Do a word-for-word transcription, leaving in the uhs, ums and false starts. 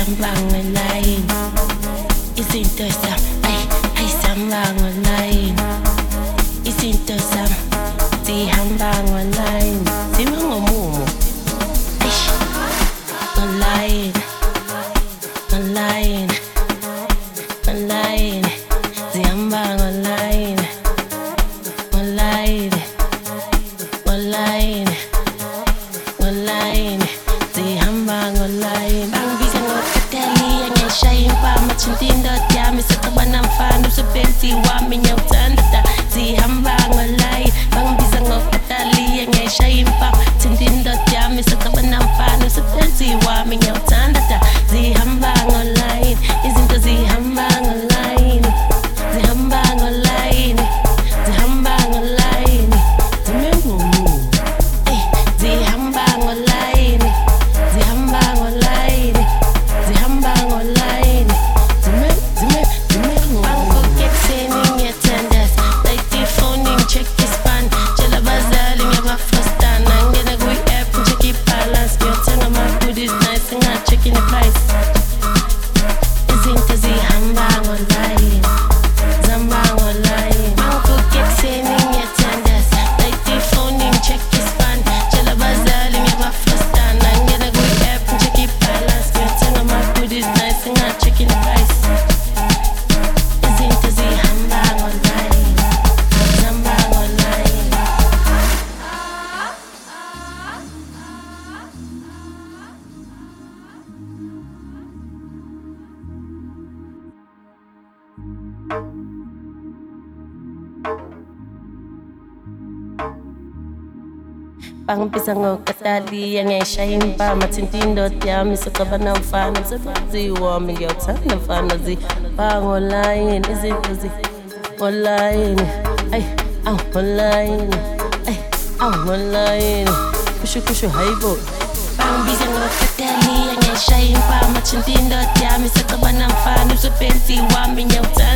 zihamba ngolayini, izinto zami ay ayizihamba ngolayini, izinto zami zihamba ngolayini, zime ngomumo eish ngolayini, ngolayini, ngolayini, zihamba ngolayini, ngolayini, ngolayini, ngolayini, zihamba ngolayini. Bangibiza ngokataliya ngiyayishaya impama thinta indoda yami sekuba namfana usebenzi wami ngiyawuthanda da zihamba ngolayini. Bangibiza ngokataliya ngiyayishaya impama thinta indoda yami sekuba namfana usebenzi wami ngiyawuthanda da zihamba ngolayini. Izinto zihamba ngolayini, zihamba ngolayini, zihamba ngolayini, zime ngomumo ey zihamba ngolayini, zihamba ngolayini, zihamba ngolayini, zime zime zime ngomumo. Bangikhoke ekuseni ngiyathandaza, layita ifoni ngi-check-a ispan, tshela abazali ngiyabafrustana, ngingena kwi-app ngi-check-a i-balance, ngiyothenga ama-goodies nice nginga-check-i ne-price. Izinto zihamba ngolayini, zihamba ngolayini. Bangikhoke ekuseni ngiyathandaza, layita ifoni ngi-check-a ispan, tshela abazali ngiyabafrustana, ngingena kwi-app ngi-check-a i-balance, ngiyothenga ama-goodies nice nginga-check-i ne-price. Izinto zihamba ngolayini, zihamba ngolayini. Bangibiza ngokataliya ngiyayishaya impama thinta indoda yami sekuba namfana umsebenzi wami ngiyawuthanda mfana zihamba ngolayini, izinto ngolayini ay aw ngolayini ay aw ngolayini kusho kusho hayibo. Bangibiza ngokataliya ngiyayishaya impama thinta indoda yami sekuba namfana umsebenzi wami ngiyawuthanda